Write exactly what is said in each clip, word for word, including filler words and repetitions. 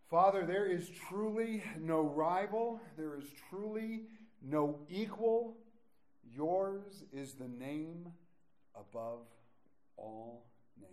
Father, there is truly no rival. There is truly no equal. Yours is the name above all names.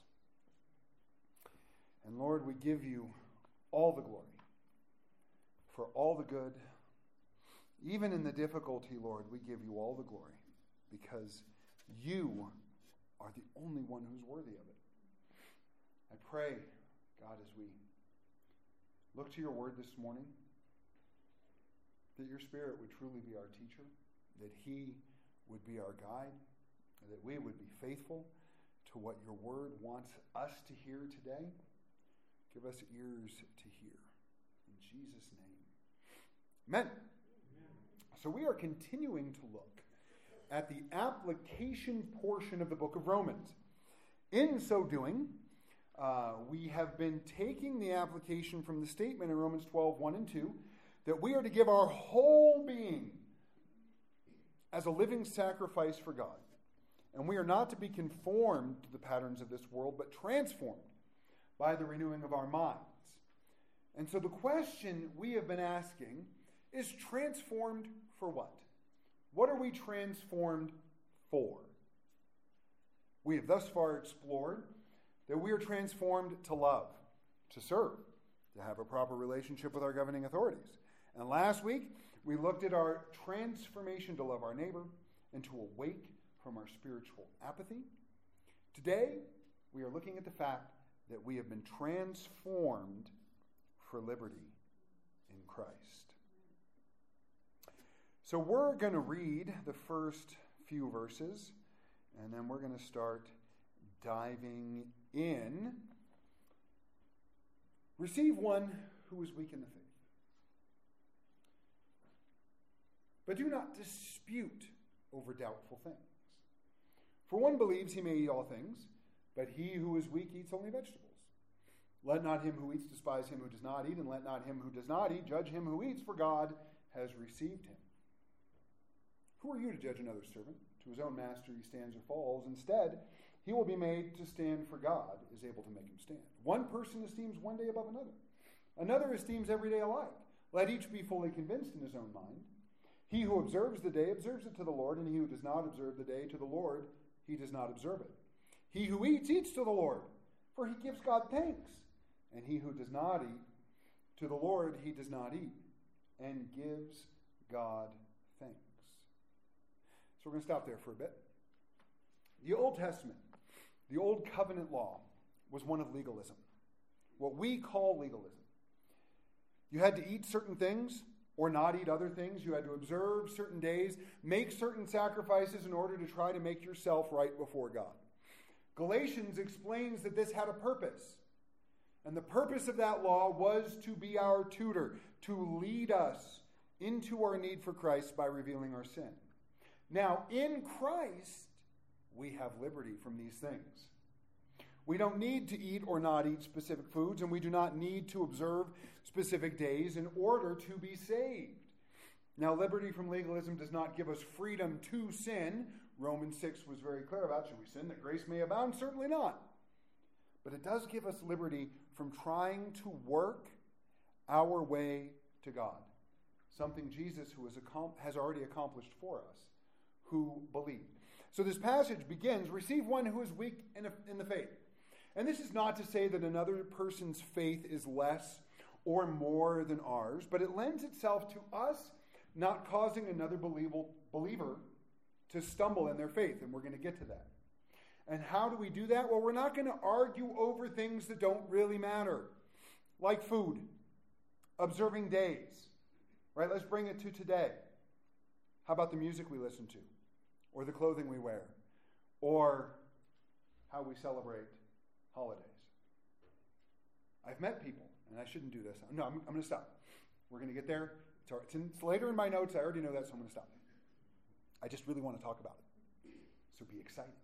And Lord, we give you all the glory for all the good. Even in the difficulty, Lord, we give you all the glory because you are the only one who's worthy of it. I pray, God, as we look to your word this morning, that your Spirit would truly be our teacher, that he would be our guide, and that we would be faithful to what your word wants us to hear today. Give us ears to hear. In Jesus' name. Amen. Amen. So we are continuing to look at the application portion of the book of Romans. In so doing, uh, we have been taking the application from the statement in Romans twelve, one and two, that we are to give our whole being as a living sacrifice for God. And we are not to be conformed to the patterns of this world, but transformed by the renewing of our minds. And so the question we have been asking is, transformed for what? What are we transformed for? We have thus far explored that we are transformed to love, to serve, to have a proper relationship with our governing authorities. And last week, we looked at our transformation to love our neighbor and to awake from our spiritual apathy. Today, we are looking at the fact that we have been transformed for liberty in Christ. So we're going to read the first few verses, and then we're going to start diving in. Receive one who is weak in the faith. But do not dispute over doubtful things. For one believes he may eat all things, but he who is weak eats only vegetables. Let not him who eats despise him who does not eat, and let not him who does not eat judge him who eats, for God has received him. Who are you to judge another servant? To his own master he stands or falls. Instead, he will be made to stand, for God is able to make him stand. One person esteems one day above another. Another esteems every day alike. Let each be fully convinced in his own mind. He who observes the day observes it to the Lord, and he who does not observe the day to the Lord, he does not observe it. He who eats, eats to the Lord, for he gives God thanks. And he who does not eat, to the Lord he does not eat, and gives God thanks. So we're going to stop there for a bit. The Old Testament, the Old Covenant law, was one of legalism. What we call legalism. You had to eat certain things or not eat other things. You had to observe certain days, make certain sacrifices in order to try to make yourself right before God. Galatians explains that this had a purpose. And the purpose of that law was to be our tutor, to lead us into our need for Christ by revealing our sin. Now, in Christ, we have liberty from these things. We don't need to eat or not eat specific foods, and we do not need to observe specific days in order to be saved. Now, liberty from legalism does not give us freedom to sin. Romans six was very clear about, should we sin that grace may abound? Certainly not. But it does give us liberty from trying to work our way to God. Something Jesus, who has, has already accomplished for us, who believed. So this passage begins, receive one who is weak in, a, in the faith. And this is not to say that another person's faith is less or more than ours, but it lends itself to us not causing another believer to stumble in their faith, and we're going to get to that. And how do we do that? Well, we're not going to argue over things that don't really matter, like food, observing days, right? Let's bring it to today. How about the music we listen to, or the clothing we wear, or how we celebrate holidays? I've met people, and I shouldn't do this. No, I'm, I'm going to stop. We're going to get there. It's, all right. it's, in, it's later in my notes. I already know that, so I'm going to stop. I just really want to talk about it. So be excited.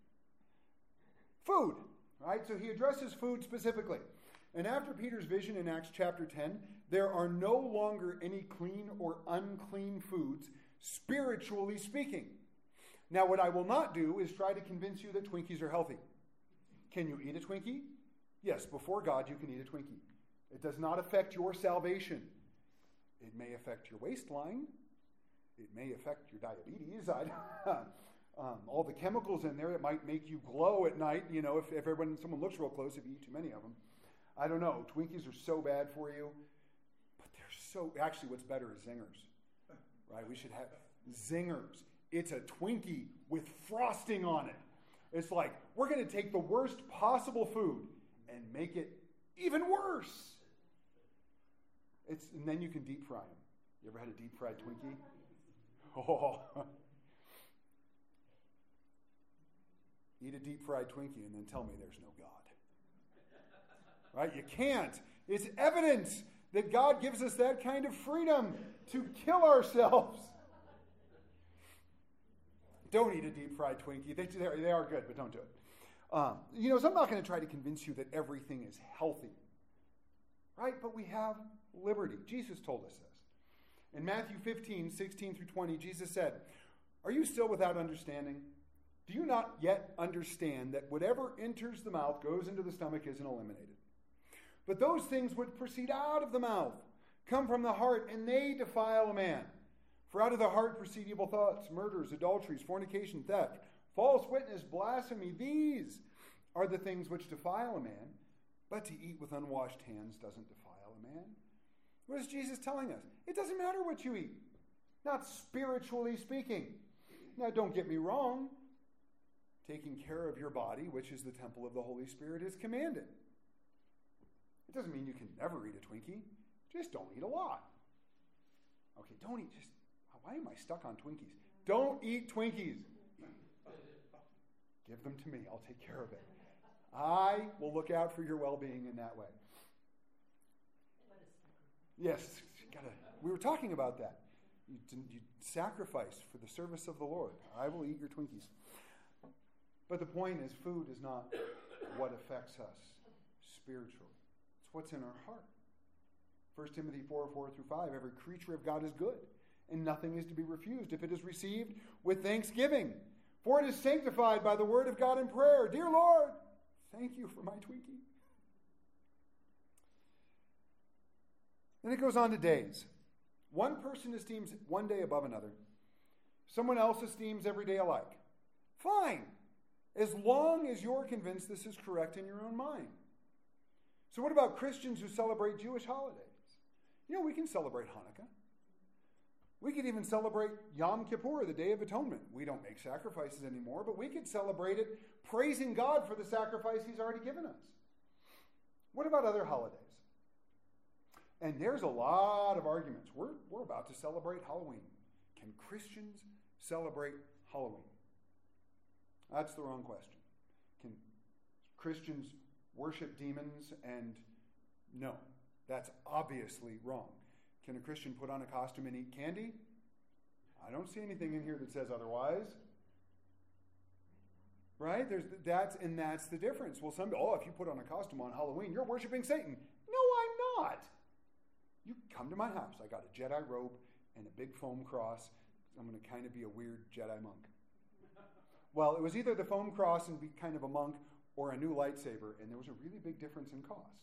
Food, right? So he addresses food specifically. And after Peter's vision in Acts chapter ten, there are no longer any clean or unclean foods, spiritually speaking. Now, what I will not do is try to convince you that Twinkies are healthy. Can you eat a Twinkie? Yes, before God, you can eat a Twinkie. It does not affect your salvation. It may affect your waistline. It may affect your diabetes. I, um, all the chemicals in there, it might make you glow at night, you know, if, if everyone, someone looks real close, if you eat too many of them. I don't know. Twinkies are so bad for you. But they're so, actually what's better is Zingers. Right? We should have Zingers. It's a Twinkie with frosting on it. It's like, we're going to take the worst possible food and make it even worse. It's, and then you can deep fry them. You ever had a deep fried Twinkie? Oh. Eat a deep fried Twinkie and then tell me there's no God. Right? You can't. It's evidence that God gives us that kind of freedom to kill ourselves. Don't eat a deep fried Twinkie. They, they are good, but don't do it. Um, you know, so I'm not going to try to convince you that everything is healthy. Right? But we have liberty. Jesus told us this. In Matthew fifteen, sixteen through twenty, Jesus said, "Are you still without understanding? Do you not yet understand that whatever enters the mouth goes into the stomach isn't eliminated? But those things which proceed out of the mouth come from the heart, and they defile a man. For out of the heart proceed evil thoughts, murders, adulteries, fornication, theft, false witness, blasphemy. These are the things which defile a man. But to eat with unwashed hands doesn't defile a man." What is Jesus telling us? It doesn't matter what you eat. Not spiritually speaking. Now, don't get me wrong. Taking care of your body, which is the temple of the Holy Spirit, is commanded. It doesn't mean you can never eat a Twinkie. Just don't eat a lot. Okay, don't eat just... Why am I stuck on Twinkies? Don't eat Twinkies. Give them to me. I'll take care of it. I will look out for your well-being in that way. Yes, gotta, we were talking about that. You, you sacrifice for the service of the Lord. I will eat your Twinkies. But the point is, food is not what affects us spiritually. It's what's in our heart. First Timothy four, four through five, every creature of God is good, and nothing is to be refused if it is received with thanksgiving. For it is sanctified by the word of God in prayer. Dear Lord, thank you for my Twinkie. Then it goes on to days. One person esteems one day above another. Someone else esteems every day alike. Fine, as long as you're convinced this is correct in your own mind. So what about Christians who celebrate Jewish holidays? You know, we can celebrate Hanukkah. We could even celebrate Yom Kippur, the Day of Atonement. We don't make sacrifices anymore, but we could celebrate it praising God for the sacrifice he's already given us. What about other holidays? And there's a lot of arguments. We're, we're about to celebrate Halloween. Can Christians celebrate Halloween? That's the wrong question. Can Christians worship demons? And no, that's obviously wrong. Can a Christian put on a costume and eat candy? I don't see anything in here that says otherwise. Right? There's that's and that's the difference. Well, some oh, if you put on a costume on Halloween, you're worshiping Satan. No, I'm not. You come to my house. I got a Jedi robe and a big foam cross. I'm going to kind of be a weird Jedi monk. Well, it was either the foam cross and be kind of a monk or a new lightsaber, and there was a really big difference in cost.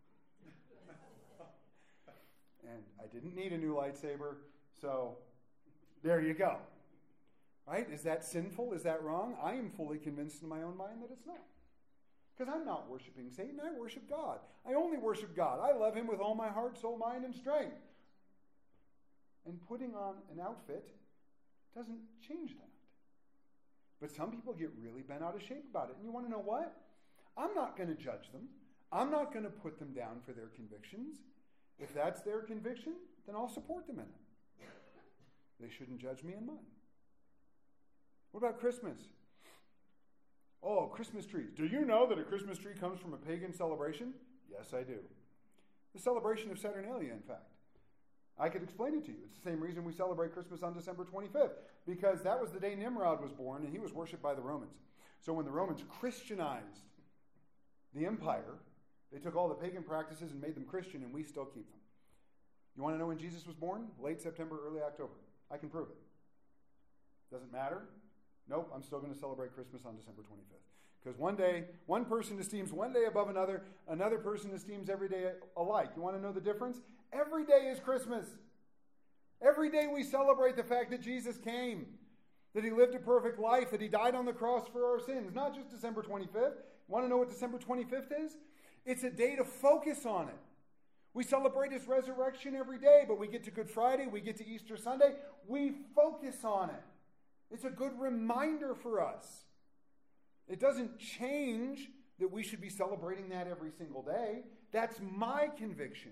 And I didn't need a new lightsaber, so there you go. Right? Is that sinful? Is that wrong? I am fully convinced in my own mind that it's not. Because I'm not worshiping Satan, I worship God. I only worship God. I love him with all my heart, soul, mind, and strength. And putting on an outfit doesn't change that. But some people get really bent out of shape about it. And you want to know what? I'm not going to judge them. I'm not going to put them down for their convictions. If that's their conviction, then I'll support them in it. They shouldn't judge me in mine. What about Christmas? Oh, Christmas trees. Do you know that a Christmas tree comes from a pagan celebration? Yes, I do. The celebration of Saturnalia, in fact. I could explain it to you. It's the same reason we celebrate Christmas on December twenty-fifth, because that was the day Nimrod was born, and he was worshipped by the Romans. So when the Romans Christianized the empire, they took all the pagan practices and made them Christian, and we still keep them. You want to know when Jesus was born? Late September, early October. I can prove it. Doesn't matter? Nope, I'm still going to celebrate Christmas on December twenty-fifth. Because one day, one person esteems one day above another, another person esteems every day alike. You want to know the difference? Every day is Christmas. Every day we celebrate the fact that Jesus came, that he lived a perfect life, that he died on the cross for our sins. Not just December twenty-fifth. You want to know what December twenty-fifth is? It's a day to focus on it. We celebrate his resurrection every day, but we get to Good Friday, we get to Easter Sunday, we focus on it. It's a good reminder for us. It doesn't change that we should be celebrating that every single day. That's my conviction.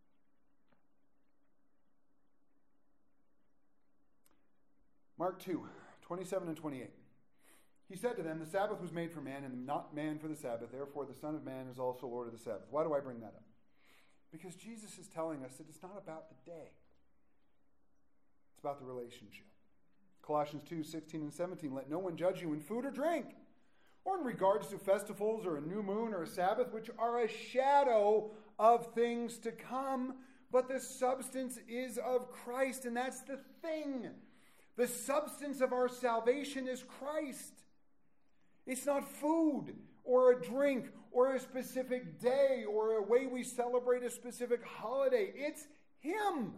Mark two, twenty-seven and twenty-eight. He said to them, the Sabbath was made for man, and not man for the Sabbath. Therefore, the Son of Man is also Lord of the Sabbath. Why do I bring that up? Because Jesus is telling us that it's not about the day. It's about the relationship. Colossians two, sixteen and seventeen. Let no one judge you in food or drink, or in regards to festivals, or a new moon, or a Sabbath, which are a shadow of things to come. But the substance is of Christ, and that's the thing. The substance of our salvation is Christ. It's not food or a drink or a specific day or a way we celebrate a specific holiday. It's him.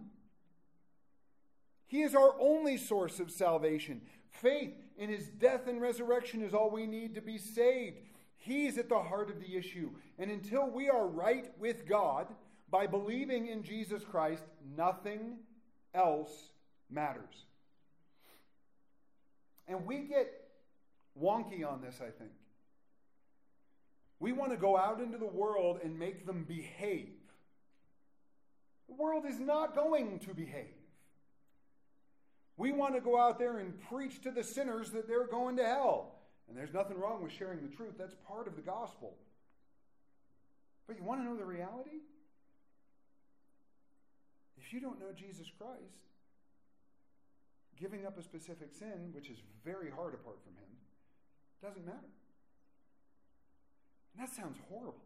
He is our only source of salvation. Faith in his death and resurrection is all we need to be saved. He's at the heart of the issue. And until we are right with God by believing in Jesus Christ, nothing else matters. And we get wonky on this, I think. We want to go out into the world and make them behave. The world is not going to behave. We want to go out there and preach to the sinners that they're going to hell. And there's nothing wrong with sharing the truth. That's part of the gospel. But you want to know the reality? If you don't know Jesus Christ, giving up a specific sin, which is very hard apart from him, doesn't matter. And that sounds horrible.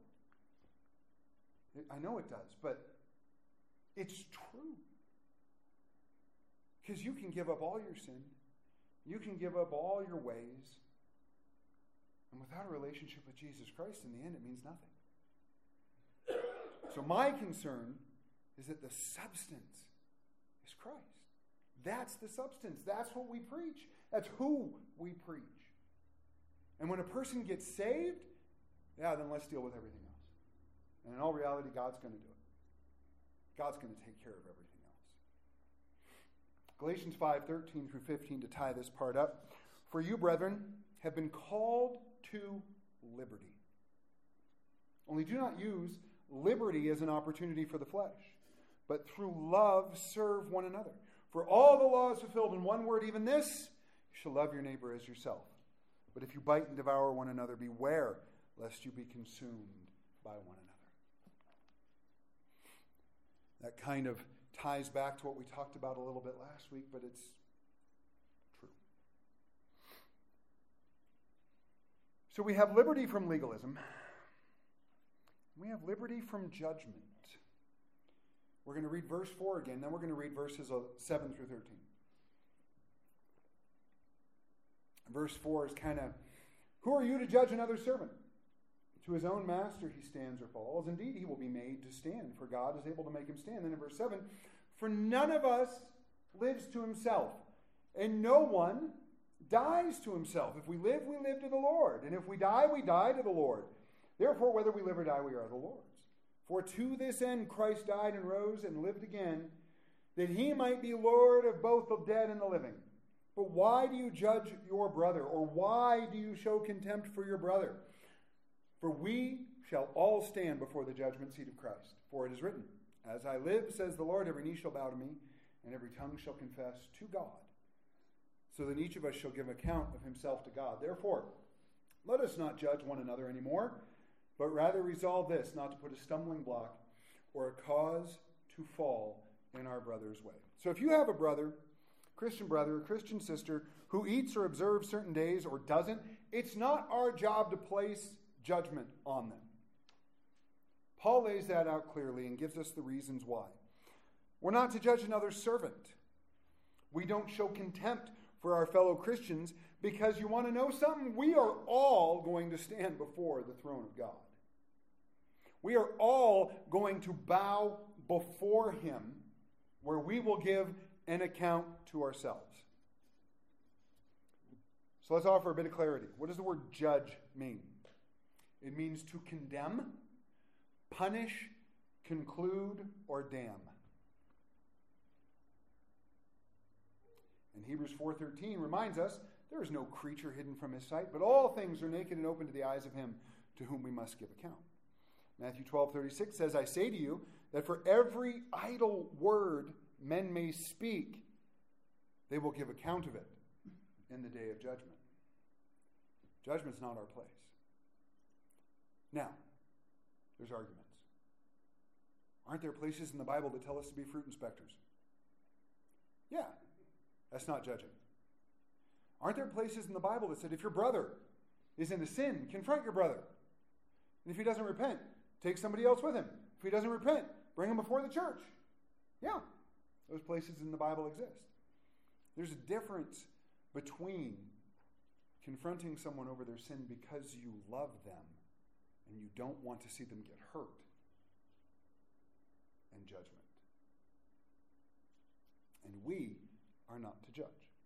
I know it does, but it's true. Because you can give up all your sin. You can give up all your ways. And without a relationship with Jesus Christ, in the end, it means nothing. So my concern is that the substance is Christ. That's the substance. That's what we preach. That's who we preach. And when a person gets saved, yeah, then let's deal with everything else. And in all reality, God's going to do it. God's going to take care of everything else. Galatians five, thirteen through fifteen, to tie this part up. For you, brethren, have been called to liberty. Only do not use liberty as an opportunity for the flesh, but through love serve one another. For all the law is fulfilled in one word, even this, you shall love your neighbor as yourself. But if you bite and devour one another, beware lest you be consumed by one another. That kind of ties back to what we talked about a little bit last week, but it's true. So we have liberty from legalism. We have liberty from judgment. We're going to read verse four again, then we're going to read verses seven through thirteen. Verse four is kind of, who are you to judge another servant? To his own master he stands or falls. Indeed, he will be made to stand, for God is able to make him stand. Then in verse seven, for none of us lives to himself, and no one dies to himself. If we live, we live to the Lord. And if we die, we die to the Lord. Therefore, whether we live or die, we are the Lord's. For to this end Christ died and rose and lived again, that he might be Lord of both the dead and the living. But why do you judge your brother? Or why do you show contempt for your brother? For we shall all stand before the judgment seat of Christ. For it is written, as I live, says the Lord, every knee shall bow to me, and every tongue shall confess to God. So that each of us shall give account of himself to God. Therefore, let us not judge one another anymore, but rather resolve this, not to put a stumbling block or a cause to fall in our brother's way. So if you have a brother, Christian brother, or Christian sister, who eats or observes certain days or doesn't, it's not our job to place judgment on them. Paul lays that out clearly and gives us the reasons why. We're not to judge another servant. We don't show contempt for our fellow Christians, because you want to know something? We are all going to stand before the throne of God. We are all going to bow before him, where we will give an account to ourselves. So let's offer a bit of clarity. What does the word judge mean? It means to condemn, punish, conclude, or damn. And Hebrews four thirteen reminds us, there is no creature hidden from his sight, but all things are naked and open to the eyes of him to whom we must give account. Matthew twelve thirty-six says, I say to you that for every idle word men may speak, they will give account of it in the day of judgment. Judgment's not our place. Now, there's arguments. Aren't there places in the Bible that tell us to be fruit inspectors? Yeah, that's not judging. Aren't there places in the Bible that said if your brother is in a sin, confront your brother? And if he doesn't repent, take somebody else with him. If he doesn't repent, bring him before the church. Yeah, those places in the Bible exist. There's a difference between confronting someone over their sin because you love them and you don't want to see them get hurt, and judgment. And we are not to judge.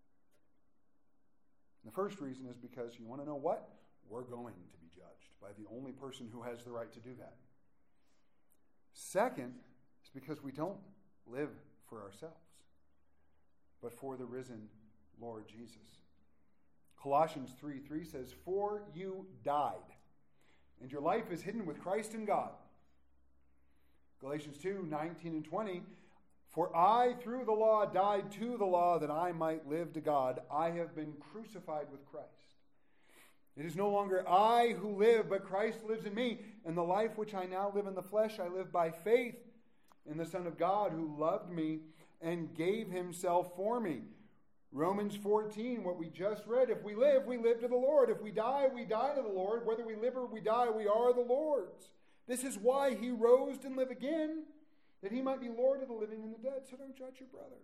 And the first reason is because you want to know what? We're going to be judged by the only person who has the right to do that. Second is because we don't live for ourselves, but for the risen Lord Jesus. Colossians three three says, for you died, and your life is hidden with Christ in God. Galatians two nineteen and twenty, for I, through the law, died to the law that I might live to God. I have been crucified with Christ. It is no longer I who live, but Christ lives in me. And the life which I now live in the flesh, I live by faith in the Son of God who loved me and gave himself for me. Romans fourteen, what we just read, if we live, we live to the Lord. If we die, we die to the Lord. Whether we live or we die, we are the Lord's. This is why he rose and lived again, that he might be Lord of the living and the dead. So don't judge your brother.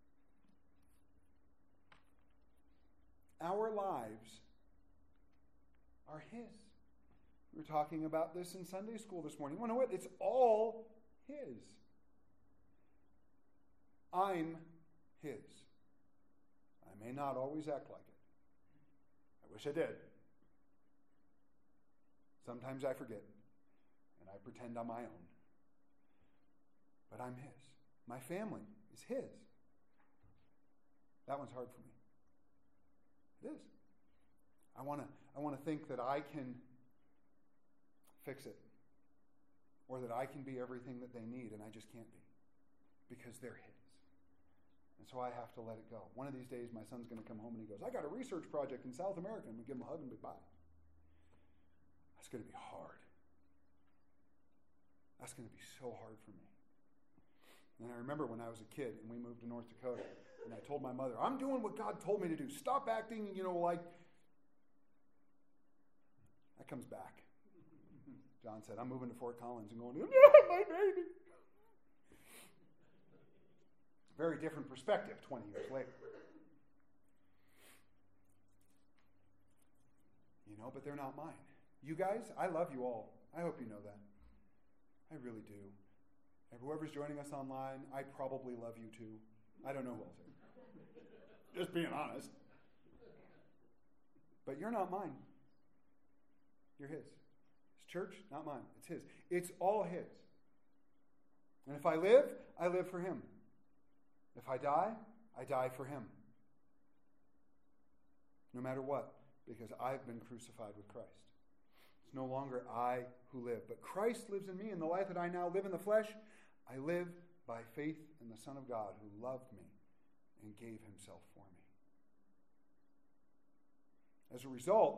Our lives are his. We were talking about this in Sunday school this morning. You know what? It's all his. I'm his. I may not always act like it. I wish I did. Sometimes I forget, and I pretend I'm my own. But I'm his. My family is his. That one's hard for me. It is. I want to I want to think that I can fix it, or that I can be everything that they need, and I just can't be, because they're his. And so I have to let it go. One of these days, my son's going to come home and he goes, I got a research project in South America, and we give him a hug and goodbye. That's going to be hard. That's going to be so hard for me. And I remember when I was a kid and we moved to North Dakota, and I told my mother, I'm doing what God told me to do. Stop acting, you know, like... That comes back. John said, I'm moving to Fort Collins and going, no, my baby. Very different perspective twenty years later. You know, but they're not mine. You guys, I love you all. I hope you know that. I really do. And whoever's joining us online, I probably love you too. I don't know who else is. Just being honest. But you're not mine. You're his. It's church, not mine. It's his. It's all his. And if I live, I live for him. If I die, I die for him. No matter what, because I've been crucified with Christ. It's no longer I who live, but Christ lives in me, and the life that I now live in the flesh, I live by faith in the Son of God who loved me and gave himself for me. As a result,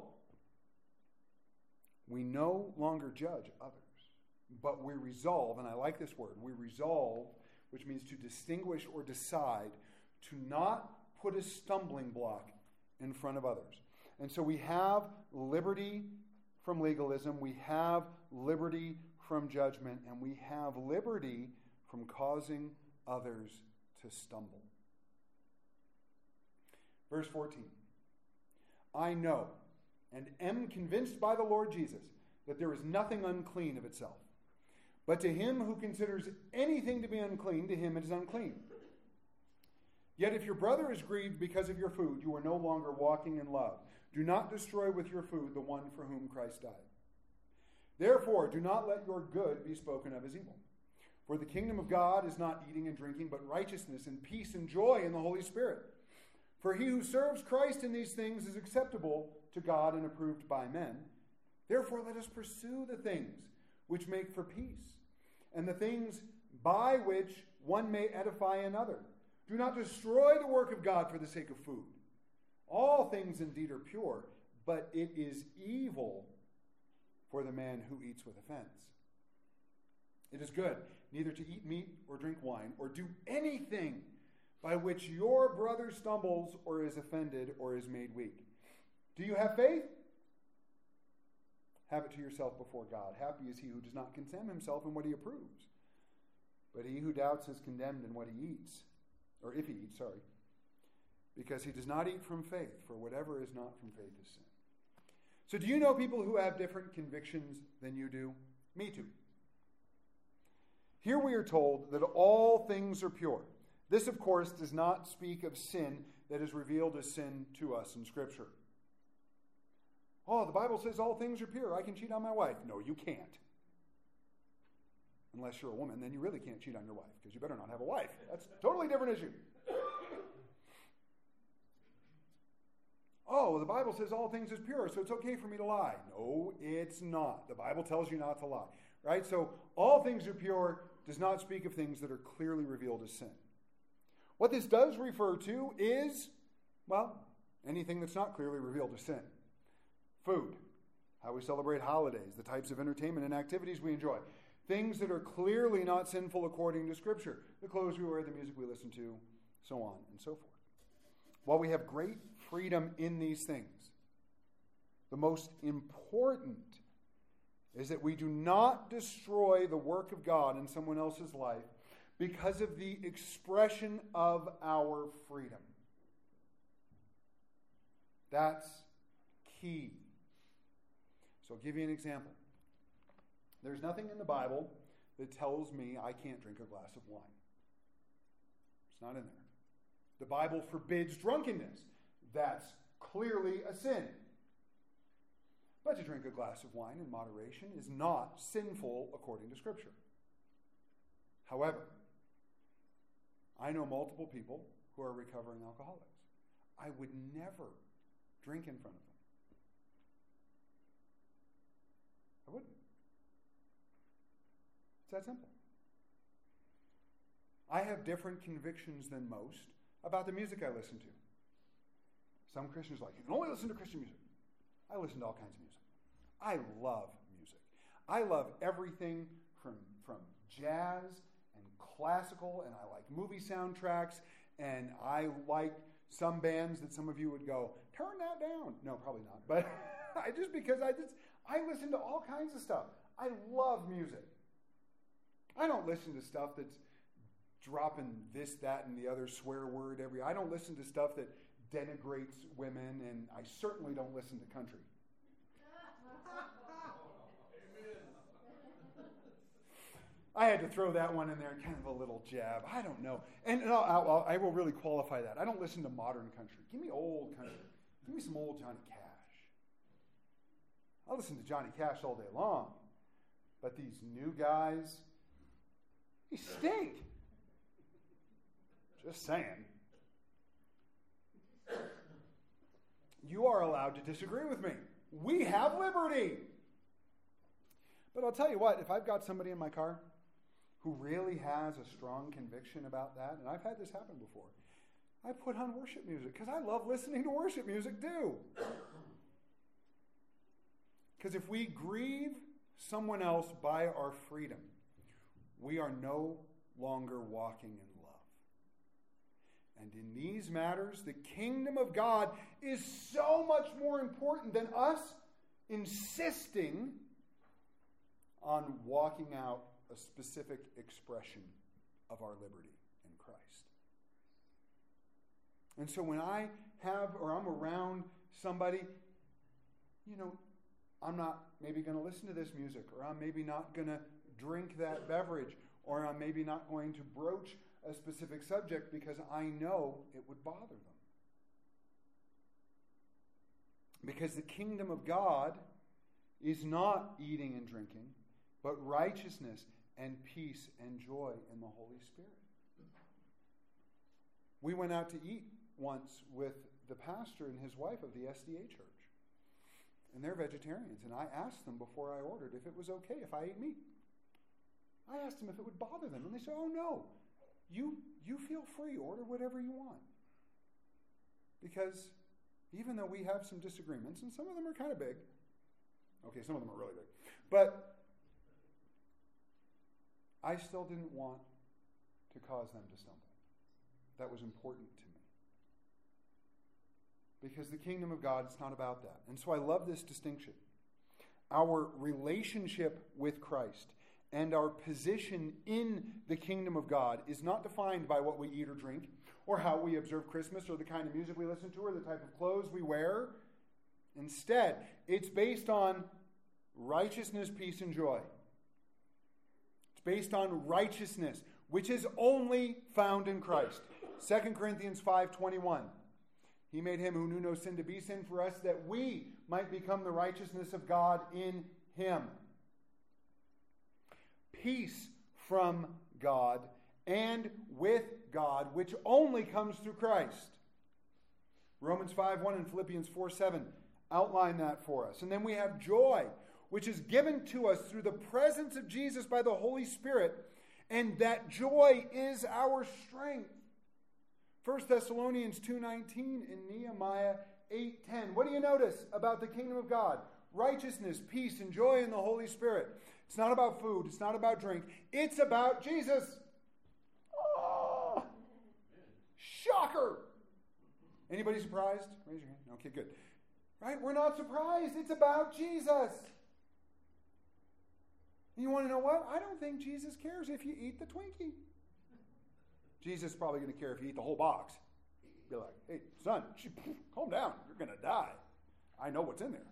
we no longer judge others, but we resolve, and I like this word, we resolve, which means to distinguish or decide, to not put a stumbling block in front of others. And so we have liberty from legalism, we have liberty from judgment, and we have liberty from causing others to stumble. Verse fourteen. I know and am convinced by the Lord Jesus that there is nothing unclean of itself. But to him who considers anything to be unclean, to him it is unclean. Yet if your brother is grieved because of your food, you are no longer walking in love. Do not destroy with your food the one for whom Christ died. Therefore, do not let your good be spoken of as evil. For the kingdom of God is not eating and drinking, but righteousness and peace and joy in the Holy Spirit. For he who serves Christ in these things is acceptable to God and approved by men. Therefore, let us pursue the things which make for peace, and the things by which one may edify another. Do not destroy the work of God for the sake of food. All things indeed are pure, but it is evil for the man who eats with offense. It is good neither to eat meat or drink wine or do anything by which your brother stumbles or is offended or is made weak. Do you have faith? Have it to yourself before God. Happy is he who does not condemn himself in what he approves. But he who doubts is condemned in what he eats, or if he eats, sorry, because he does not eat from faith, for whatever is not from faith is sin. So do you know people who have different convictions than you do? Me too. Here we are told that all things are pure. This, of course, does not speak of sin that is revealed as sin to us in Scripture. Oh, the Bible says all things are pure. I can cheat on my wife. No, you can't. Unless you're a woman, then you really can't cheat on your wife, because you better not have a wife. That's a totally different issue. Oh, the Bible says all things is pure, so it's okay for me to lie. No, it's not. The Bible tells you not to lie. Right? So all things are pure does not speak of things that are clearly revealed as sin. What this does refer to is, well, anything that's not clearly revealed as sin. Food, how we celebrate holidays, the types of entertainment and activities we enjoy. Things that are clearly not sinful according to Scripture. The clothes we wear, the music we listen to, so on and so forth. While we have great freedom in these things, the most important is that we do not destroy the work of God in someone else's life because of the expression of our freedom. That's key. So I'll give you an example. There's nothing in the Bible that tells me I can't drink a glass of wine. It's not in there. The Bible forbids drunkenness. That's clearly a sin. But to drink a glass of wine in moderation is not sinful according to Scripture. However, I know multiple people who are recovering alcoholics. I would never drink in front of them. I wouldn't. It's that simple. I have different convictions than most about the music I listen to. Some Christians are like, you can only listen to Christian music. I listen to all kinds of music. I love music. I love everything from, from jazz and classical, and I like movie soundtracks, and I like some bands that some of you would go, turn that down. No, probably not. But I just because I just I listen to all kinds of stuff. I love music. I don't listen to stuff that's dropping this, that, and the other swear word every. I don't listen to stuff that denigrates women, and I certainly don't listen to country. I had to throw that one in there, kind of a little jab. I don't know. And, and I'll, I'll, I will really qualify that. I don't listen to modern country. Give me old country. Give me some old Johnny Cash. I listen to Johnny Cash all day long. But these new guys, they stink. Just saying. You are allowed to disagree with me. We have liberty. But I'll tell you what, if I've got somebody in my car who really has a strong conviction about that, and I've had this happen before, I put on worship music because I love listening to worship music too. Because if we grieve someone else by our freedom, we are no longer walking in love. And in these matters, the kingdom of God is so much more important than us insisting on walking out a specific expression of our liberty in Christ. And so when I have, or I'm around somebody, you know, I'm not maybe going to listen to this music, or I'm maybe not going to drink that beverage, or I'm maybe not going to broach a specific subject because I know it would bother them. Because the kingdom of God is not eating and drinking, but righteousness and peace and joy in the Holy Spirit. We went out to eat once with the pastor and his wife of the S D A church. And they're vegetarians. And I asked them before I ordered if it was okay if I ate meat. I asked them if it would bother them. And they said, oh no, you, you feel free. Order whatever you want. Because even though we have some disagreements, and some of them are kind of big. Okay, some of them are really big. But I still didn't want to cause them to stumble. That was important to me. Because the kingdom of God, it's not about that. And so I love this distinction. Our relationship with Christ and our position in the kingdom of God is not defined by what we eat or drink, or how we observe Christmas, or the kind of music we listen to, or the type of clothes we wear. Instead, it's based on righteousness, peace, and joy. It's based on righteousness, which is only found in Christ. Second Corinthians five twenty-one. He made him who knew no sin to be sin for us, that we might become the righteousness of God in him. Peace from God and with God, which only comes through Christ. Romans five one and Philippians four seven outline that for us. And then we have joy, which is given to us through the presence of Jesus by the Holy Spirit, and that joy is our strength. First Thessalonians two nineteen and Nehemiah eight ten. What do you notice about the kingdom of God? Righteousness, peace, and joy in the Holy Spirit. It's not about food. It's not about drink. It's about Jesus. Oh, shocker. Anybody surprised? Raise your hand. Okay, good. Right? We're not surprised. It's about Jesus. You want to know what? I don't think Jesus cares if you eat the Twinkie. Jesus is probably going to care if you eat the whole box. Be like, hey, son, calm down. You're going to die. I know what's in there.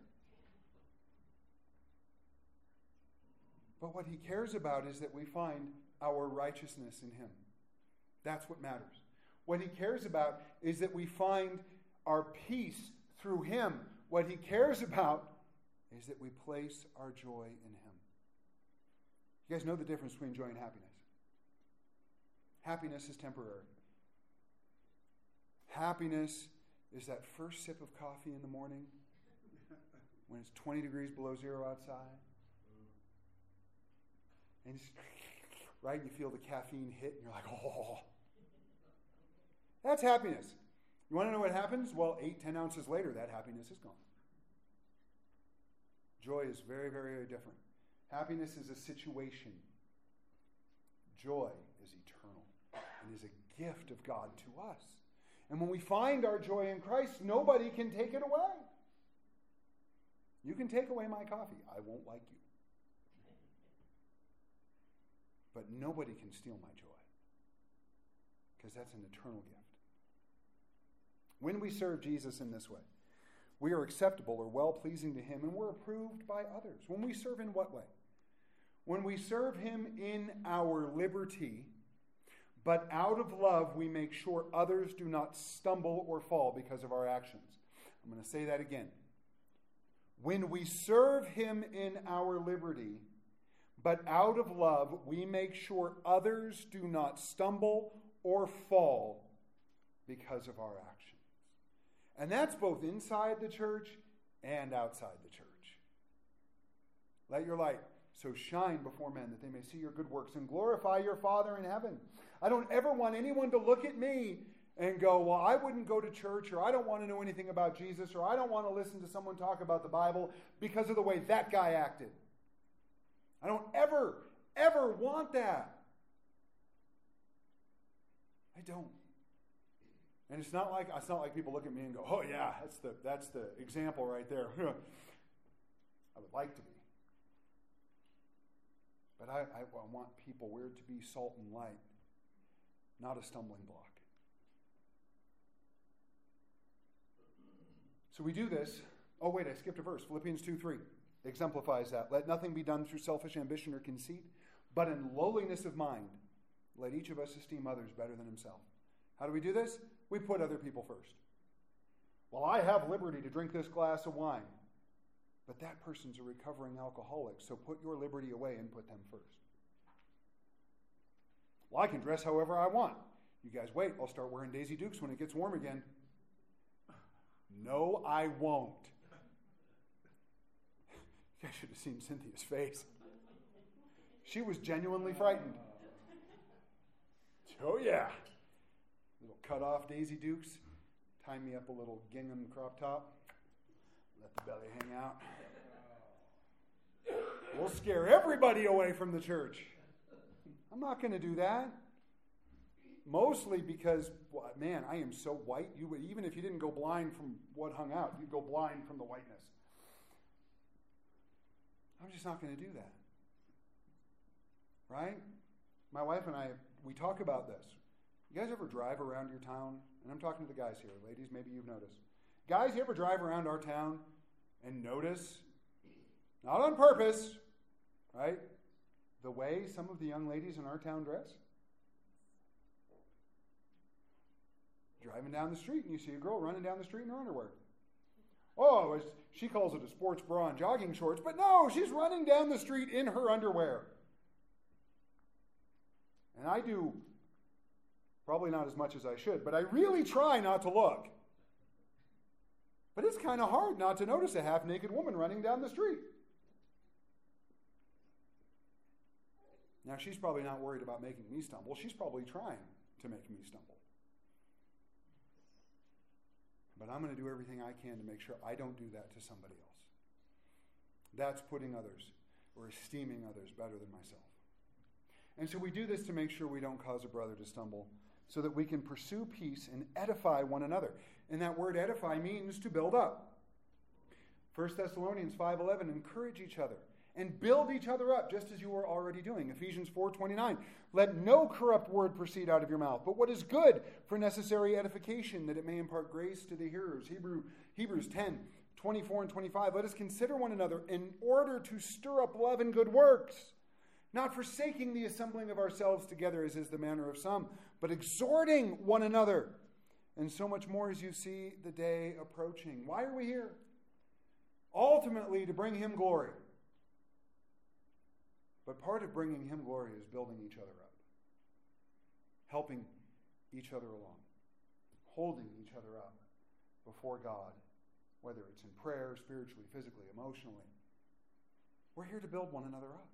But what he cares about is that we find our righteousness in him. That's what matters. What he cares about is that we find our peace through him. What he cares about is that we place our joy in him. You guys know the difference between joy and happiness. Happiness is temporary. Happiness is that first sip of coffee in the morning when it's twenty degrees below zero outside. And it's, right, you feel the caffeine hit and you're like, oh. That's happiness. You want to know what happens? Well, eight, ten ounces later, that happiness is gone. Joy is very, very, very different. Happiness is a situation. Joy is eternal and is a gift of God to us. And when we find our joy in Christ, nobody can take it away. You can take away my coffee. I won't like you. But nobody can steal my joy, because that's an eternal gift. When we serve Jesus in this way, we are acceptable or well-pleasing to him, and we're approved by others. When we serve in what way? When we serve him in our liberty, but out of love we make sure others do not stumble or fall because of our actions. I'm going to say that again. When we serve him in our liberty, but out of love we make sure others do not stumble or fall because of our actions. And that's both inside the church and outside the church. Let your light so shine before men that they may see your good works and glorify your Father in heaven. I don't ever want anyone to look at me and go, well, I wouldn't go to church, or I don't want to know anything about Jesus, or I don't want to listen to someone talk about the Bible because of the way that guy acted. I don't ever, ever want that. I don't. And it's not like it's not like people look at me and go, oh yeah, that's the that's the example right there. I would like to be. But I, I, I want people, we're to be salt and light, not a stumbling block. So we do this. Oh, wait, I skipped a verse. Philippians two three exemplifies that. Let nothing be done through selfish ambition or conceit, but in lowliness of mind, let each of us esteem others better than himself. How do we do this? We put other people first. Well, I have liberty to drink this glass of wine, but that person's a recovering alcoholic, so put your liberty away and put them first. Well, I can dress however I want. You guys wait, I'll start wearing Daisy Dukes when it gets warm again. No, I won't. You guys should have seen Cynthia's face. She was genuinely frightened. Oh, yeah. Little cut off Daisy Dukes. Tie me up a little gingham crop top. Let the belly hang out. We'll scare everybody away from the church. I'm not going to do that. Mostly because, well, man, I am so white. You would, even if you didn't go blind from what hung out, you'd go blind from the whiteness. I'm just not going to do that. Right? My wife and I, we talk about this. You guys ever drive around your town? And I'm talking to the guys here. Ladies, maybe you've noticed. Guys, you ever drive around our town and notice, not on purpose, right, the way some of the young ladies in our town dress? Driving down the street and you see a girl running down the street in her underwear. Oh, it's, she calls it a sports bra and jogging shorts, but no, she's running down the street in her underwear. And I do probably not as much as I should, but I really try not to look. But it's kind of hard not to notice a half-naked woman running down the street. Now, she's probably not worried about making me stumble. She's probably trying to make me stumble. But I'm going to do everything I can to make sure I don't do that to somebody else. That's putting others or esteeming others better than myself. And so we do this to make sure we don't cause a brother to stumble, so that we can pursue peace and edify one another. And that word edify means to build up. First Thessalonians five eleven, encourage each other and build each other up, just as you are already doing. Ephesians four twenty-nine, let no corrupt word proceed out of your mouth, but what is good for necessary edification, that it may impart grace to the hearers. Hebrew, Hebrews ten twenty-four and twenty-five, let us consider one another in order to stir up love and good works, not forsaking the assembling of ourselves together, as is the manner of some, but exhorting one another, and so much more as you see the day approaching. Why are we here? Ultimately, to bring him glory. But part of bringing him glory is building each other up, helping each other along, holding each other up before God, whether it's in prayer, spiritually, physically, emotionally. We're here to build one another up.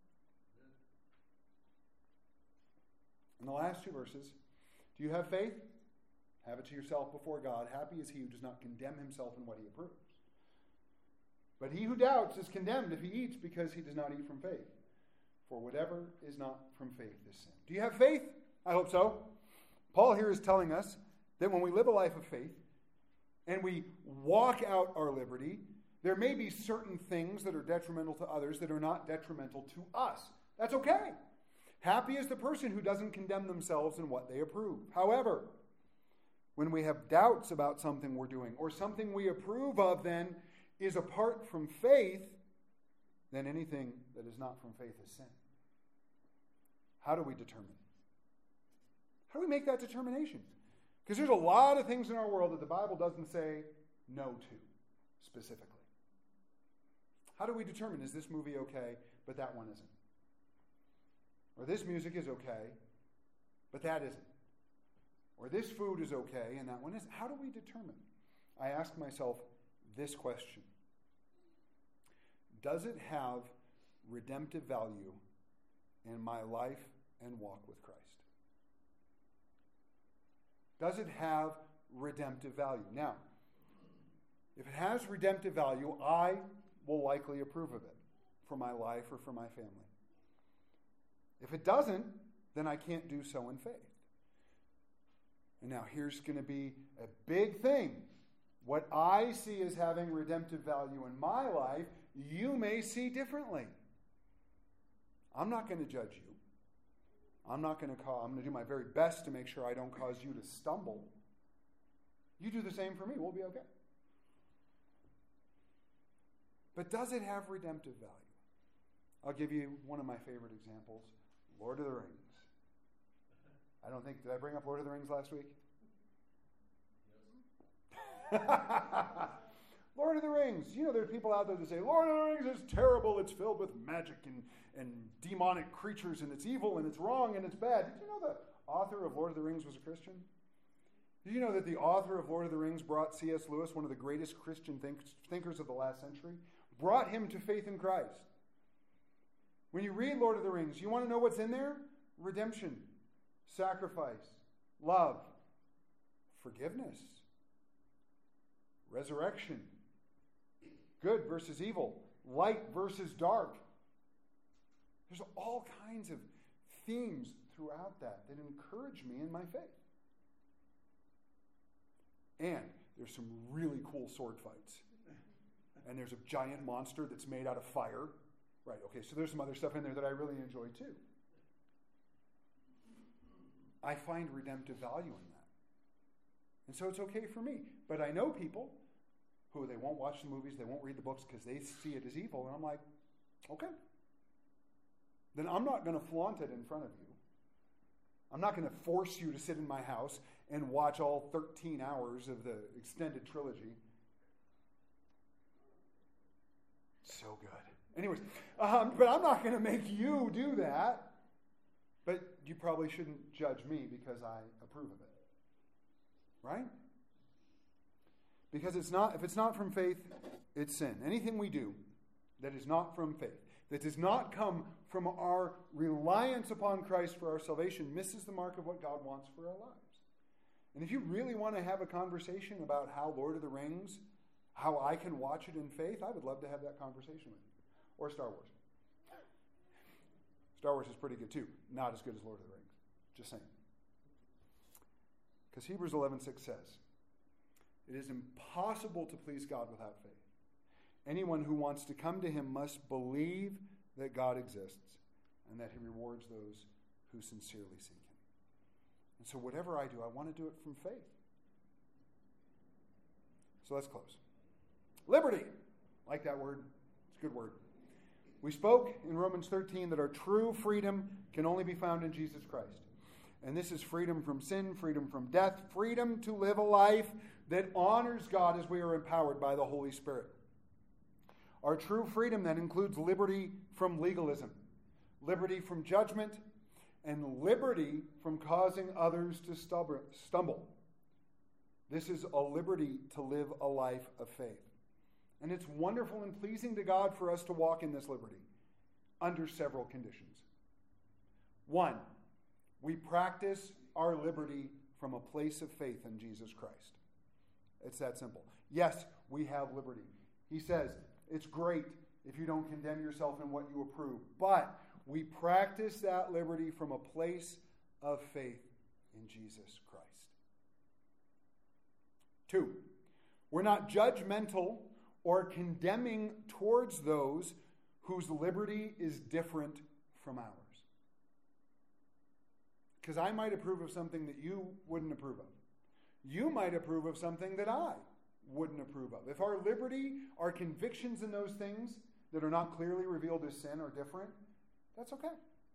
In the last two verses, do you have faith? Have it to yourself before God. Happy is he who does not condemn himself in what he approves. But he who doubts is condemned if he eats, because he does not eat from faith. For whatever is not from faith is sin. Do you have faith? I hope so. Paul here is telling us that when we live a life of faith and we walk out our liberty, there may be certain things that are detrimental to others that are not detrimental to us. That's okay. Happy is the person who doesn't condemn themselves in what they approve. However, when we have doubts about something we're doing or something we approve of then is apart from faith, then anything that is not from faith is sin. How do we determine? How do we make that determination? Because there's a lot of things in our world that the Bible doesn't say no to, specifically. How do we determine, is this movie okay, but that one isn't? Or this music is okay, but that isn't? Or this food is okay, and that one isn't? How do we determine? I ask myself this question. Does it have redemptive value in my life and walk with Christ? Does it have redemptive value? Now, if it has redemptive value, I will likely approve of it for my life or for my family. If it doesn't, then I can't do so in faith. And now here's going to be a big thing. What I see as having redemptive value in my life, you may see differently. I'm not going to judge you. I'm not going to call, I'm going to do my very best to make sure I don't cause you to stumble. You do the same for me. We'll be okay. But does it have redemptive value? I'll give you one of my favorite examples, Lord of the Rings. I don't think, did I bring up Lord of the Rings last week? Lord of the Rings. You know, there are people out there that say, Lord of the Rings is terrible. It's filled with magic and, and demonic creatures, and it's evil, and it's wrong, and it's bad. Did you know the author of Lord of the Rings was a Christian? Did you know that the author of Lord of the Rings brought C S Lewis, one of the greatest Christian think- thinkers of the last century, brought him to faith in Christ? When you read Lord of the Rings, you want to know what's in there? Redemption, sacrifice, love, forgiveness, resurrection, good versus evil, light versus dark. There's all kinds of themes throughout that that encourage me in my faith. And there's some really cool sword fights. And there's a giant monster that's made out of fire. Right, okay, so there's some other stuff in there that I really enjoy too. I find redemptive value in that. And so it's okay for me. But I know people who they won't watch the movies, they won't read the books because they see it as evil. And I'm like, okay. Then I'm not going to flaunt it in front of you. I'm not going to force you to sit in my house and watch all thirteen hours of the extended trilogy. So good. Anyways, um, but I'm not going to make you do that. But you probably shouldn't judge me because I approve of it. Right? Because it's not, if it's not from faith, it's sin. Anything we do that is not from faith, that does not come from our reliance upon Christ for our salvation, misses the mark of what God wants for our lives. And if you really want to have a conversation about how Lord of the Rings, how I can watch it in faith, I would love to have that conversation with you. Or Star Wars. Star Wars is pretty good too. Not as good as Lord of the Rings. Just saying. Because Hebrews eleven six says, it is impossible to please God without faith. Anyone who wants to come to him must believe that God exists and that he rewards those who sincerely seek him. And so whatever I do, I want to do it from faith. So let's close. Liberty. Like that word. It's a good word. We spoke in Romans thirteen that our true freedom can only be found in Jesus Christ. And this is freedom from sin, freedom from death, freedom to live a life that honors God as we are empowered by the Holy Spirit. Our true freedom then includes liberty from legalism, liberty from judgment, and liberty from causing others to stumble. This is a liberty to live a life of faith. And it's wonderful and pleasing to God for us to walk in this liberty under several conditions. One, we practice our liberty from a place of faith in Jesus Christ. It's that simple. Yes, we have liberty. He says, it's great if you don't condemn yourself in what you approve, but we practice that liberty from a place of faith in Jesus Christ. Two, we're not judgmental or condemning towards those whose liberty is different from ours. Because I might approve of something that you wouldn't approve of. You might approve of something that I wouldn't approve of. If our liberty, our convictions in those things that are not clearly revealed as sin are different, that's okay.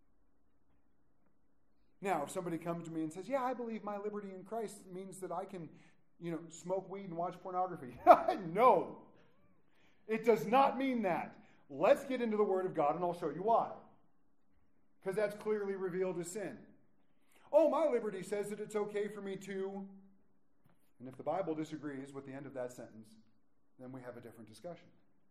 Now, if somebody comes to me and says, yeah, I believe my liberty in Christ means that I can, you know, smoke weed and watch pornography. No. It does not mean that. Let's get into the Word of God and I'll show you why. Because that's clearly revealed as sin. Oh, my liberty says that it's okay for me to... And if the Bible disagrees with the end of that sentence, then we have a different discussion.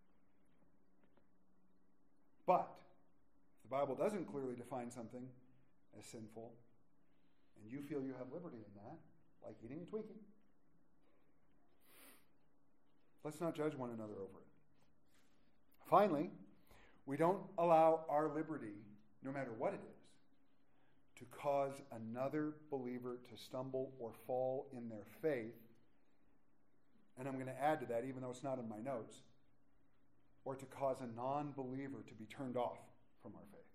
But if the Bible doesn't clearly define something as sinful, and you feel you have liberty in that, like eating a Twinkie, let's not judge one another over it. Finally, we don't allow our liberty, no matter what it is, to cause another believer to stumble or fall in their faith. And I'm going to add to that, even though it's not in my notes, or to cause a non-believer to be turned off from our faith.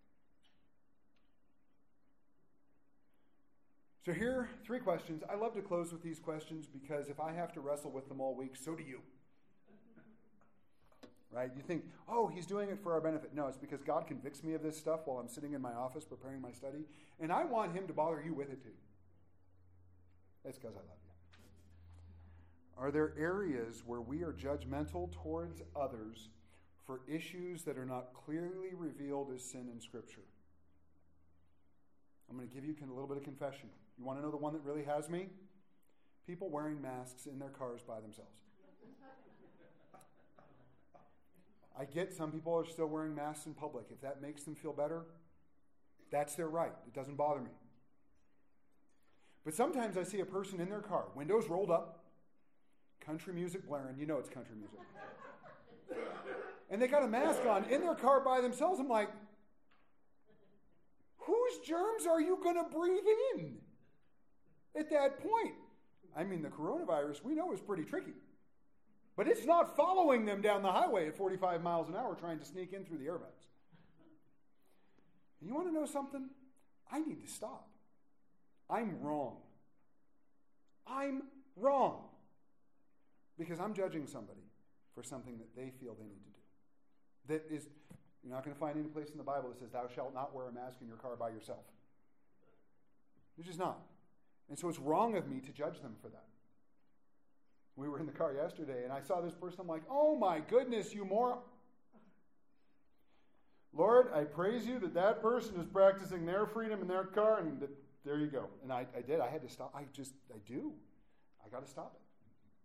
So here are three questions. I love to close with these questions because if I have to wrestle with them all week, so do you. right? You think, oh, he's doing it for our benefit. No, it's because God convicts me of this stuff while I'm sitting in my office preparing my study, and I want him to bother you with it too. That's because I love you. Are there areas where we are judgmental towards others for issues that are not clearly revealed as sin in Scripture? I'm going to give you a little bit of confession. You want to know the one that really has me? People wearing masks in their cars by themselves. I get some people are still wearing masks in public. If that makes them feel better, that's their right. It doesn't bother me. But sometimes I see a person in their car, windows rolled up, country music blaring. You know it's country music. And they got a mask on in their car by themselves. I'm like, whose germs are you going to breathe in at that point? I mean, the coronavirus, we know, is pretty tricky. But it's not following them down the highway at forty-five miles an hour trying to sneak in through the airbags. And you want to know something? I need to stop. I'm wrong. I'm wrong. Because I'm judging somebody for something that they feel they need to do. That is, you're not going to find any place in the Bible that says, thou shalt not wear a mask in your car by yourself. You're just not. And so it's wrong of me to judge them for that. We were in the car yesterday, and I saw this person. I'm like, oh my goodness, you moron. Lord, I praise you that that person is practicing their freedom in their car, and that, there you go. And I, I did. I had to stop. I just, I do. I got to stop it.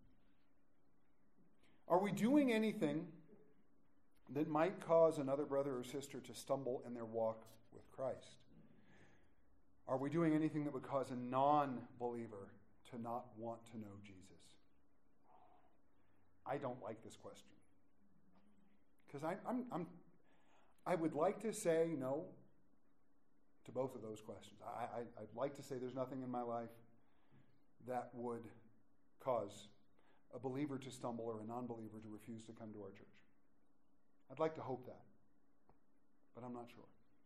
Are we doing anything that might cause another brother or sister to stumble in their walk with Christ? Are we doing anything that would cause a non-believer to not want to know Jesus? I don't like this question. Because I, I'm, I'm, I would like to say no to both of those questions. I, I, I'd like to say there's nothing in my life that would cause a believer to stumble or a non-believer to refuse to come to our church. I'd like to hope that, but I'm not sure.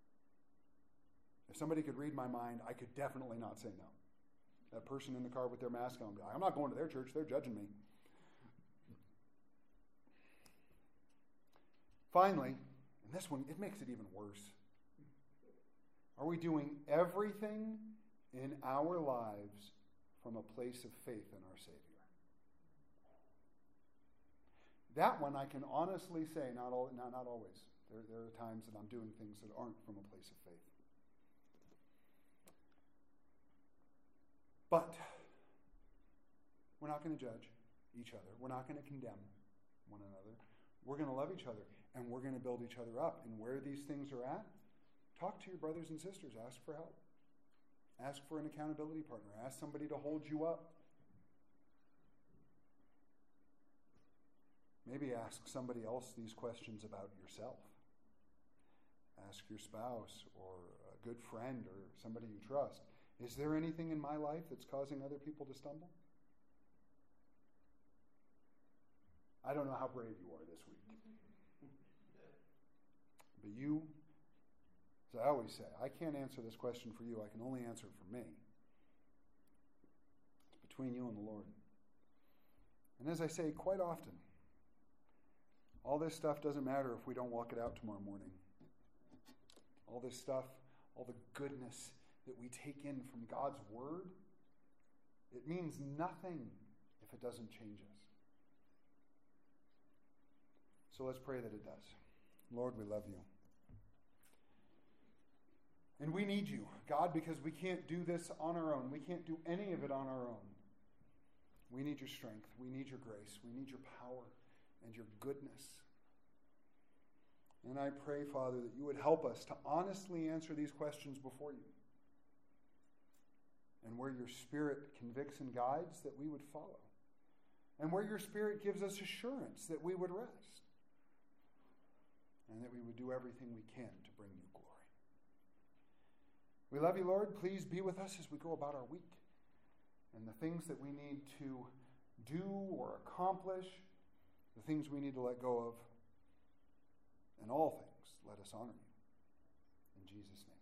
If somebody could read my mind, I could definitely not say no. That person in the car with their mask on, I'm not going to their church, they're judging me. Finally, and this one, it makes it even worse. Are we doing everything in our lives from a place of faith in our Savior? That one I can honestly say, not all, not, not always. There, there are times that I'm doing things that aren't from a place of faith. But we're not going to judge each other. We're not going to condemn one another. We're going to love each other, and we're going to build each other up. And where these things are at, talk to your brothers and sisters. Ask for help. Ask for an accountability partner. Ask somebody to hold you up. Maybe ask somebody else these questions about yourself. Ask your spouse or a good friend or somebody you trust. Is there anything in my life that's causing other people to stumble? I don't know how brave you are this week. But you, as I always say, I can't answer this question for you. I can only answer it for me. It's between you and the Lord. And as I say quite often, all this stuff doesn't matter if we don't walk it out tomorrow morning. All this stuff, all the goodness that we take in from God's Word, it means nothing if it doesn't change us. So let's pray that it does. Lord, we love you. And we need you, God, because we can't do this on our own. We can't do any of it on our own. We need your strength. We need your grace. We need your power and your goodness. And I pray, Father, that you would help us to honestly answer these questions before you. And where your Spirit convicts and guides, that we would follow. And where your Spirit gives us assurance, that we would rest. And that we would do everything we can to bring you glory. We love you, Lord. Please be with us as we go about our week. And the things that we need to do or accomplish, the things we need to let go of, in all things, let us honor you. In Jesus' name.